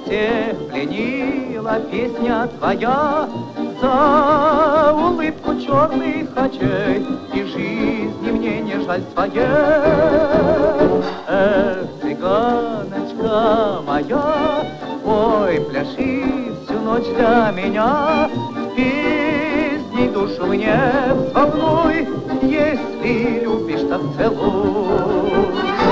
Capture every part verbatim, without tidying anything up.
всех пленила песня твоя, за улыбку черных очей, и жизни мне не жаль своей. Эх, цыганочка моя, ой, пляши всю ночь для меня, песней душу мне взволнуй, если любишь, так целуй.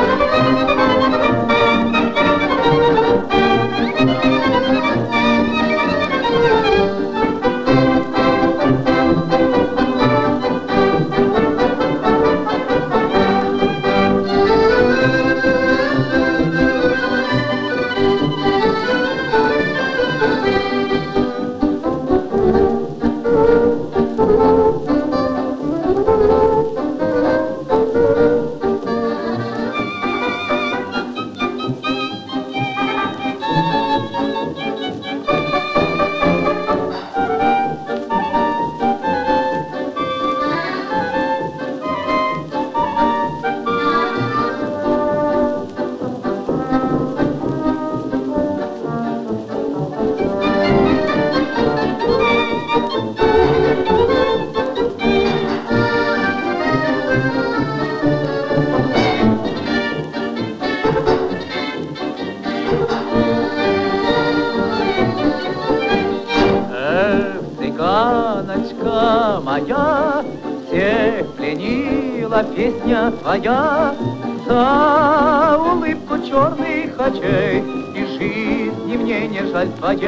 Цыганочка моя, всех пленила песня твоя, за улыбку черных очей, и жизни мне не жаль твоей.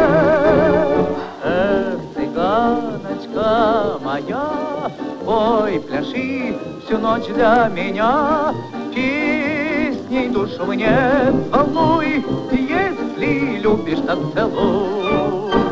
Эх, цыганочка моя, ой, пляши всю ночь для меня, песней душу мне волнуй, если любишь, так целуй.